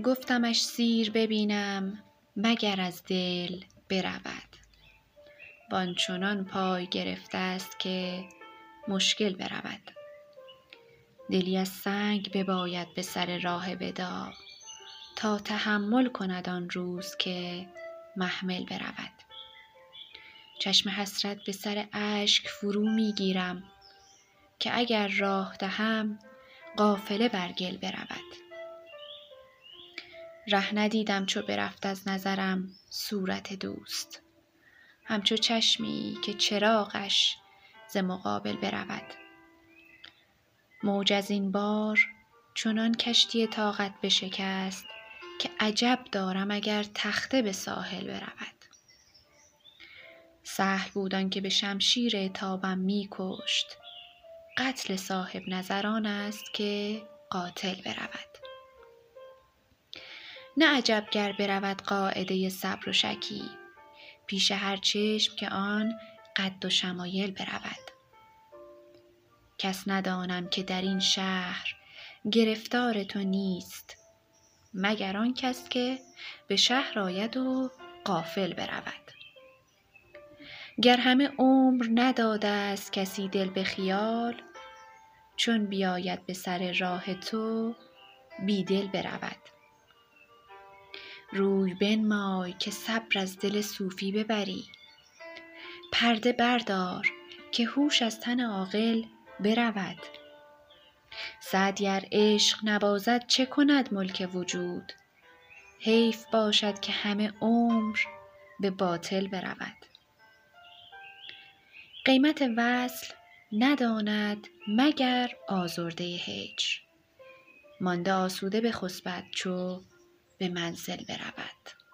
گفتمش سیر ببینم مگر از دل برود. وانچنان پای گرفته است که مشکل برود. دلی از سنگ بباید به سر راه وداع، تا تحمل کند آن روز که محمل برود. چشم حسرت به سر اشک فرو می گیرم، که اگر راه دهم قافله بر گل برود. ره ندیدم چو برفت از نظرم صورت دوست، همچو چشمی که چراغش ز مقابل برود. موج از این بار چنان کشتی طاقت بشکست، که عجب دارم اگر تخته به ساحل برود. سهل بود آن که به شمشیر عتابم می کشت، قتل صاحب نظران است که قاتل برود. نه عجب گر برود قاعده صبر و شکیب، پیش هر چشم که آن قد و شمایل برود. کس ندانم که در این شهر گرفتار تو نیست، مگر آن کس که به شهر آید و غافل برود. گر همه عمر نداده است کسی دل به خیال، چون بیاید به سر راه تو بی دل برود. روی بنمای که صبر از دل صوفی ببری، پرده بردار که هوش از تن عاقل برود. سعدی ار عشق نبازد چه کند ملک وجود، حیف باشد که همه عمر به باطل برود. قیمت وصل نداند مگر آزرده هجر، مانده آسوده بخسبد چو به منزل برود.